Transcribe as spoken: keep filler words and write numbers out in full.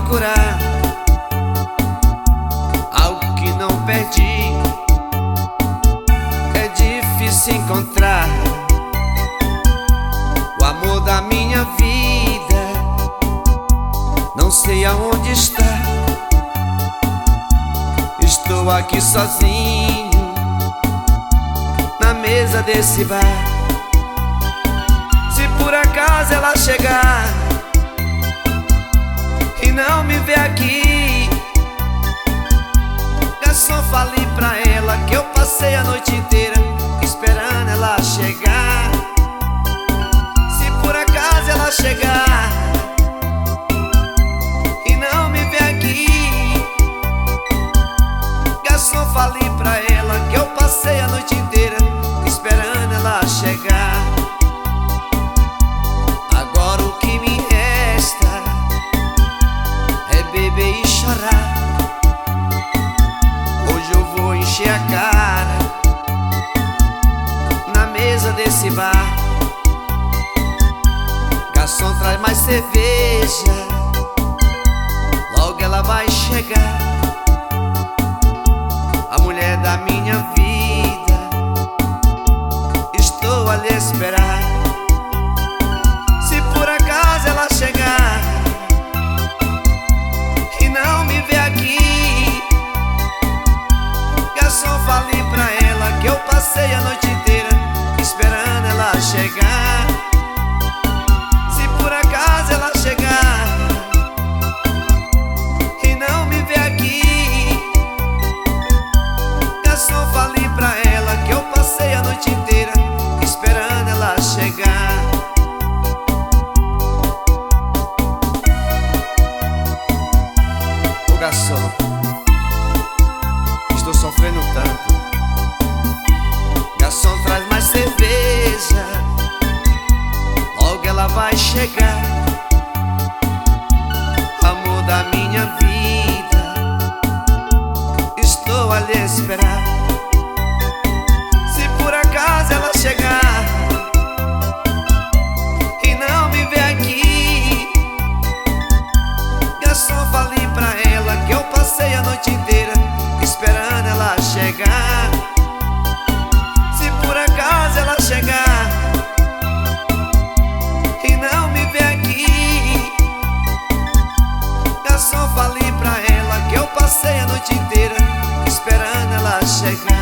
procurar algo que não perdi. É difícil encontrar o amor da minha vida. Não sei aonde está. Estou aqui sozinho na mesa desse bar. Se por acaso ela chegar e não me ver aqui, garçom, fale pra ela que eu passei a noite inteira esperando ela chegar. Se por acaso ela chegar e não me ver aqui, garçom, fale pra ela que eu passei a noite inteira esperando ela chegar. Agora o que me resta é beber e chorar. Hoje eu vou encher a cara na mesa desse bar. Garçom, traz mais cerveja, logo ela vai chegar. A mulher da minha vida, estou a lhe esperar. Se por acaso ela chegar e não me ver aqui, garçom, fale pra ela que eu passei a noite inteira esperando ela chegar. Se por acaso ela chegar e não me ver aqui, garçom, fale pra ela que eu passei a noite inteira esperando ela chegar. Ô garçom, estou sofrendo tanto. Garçom, traz mais cerveja, logo ela vai chegar. Amor da minha vida, estou a lhe esperar. Se por acaso ela chegar e não me ver aqui, garçom, fale pra ela que eu passei a noite inteira esperando ela chegar. Se por acaso ela chegar e não me ver aqui, garçom, fale pra ela que eu passei a noite inteira esperando ela chegar.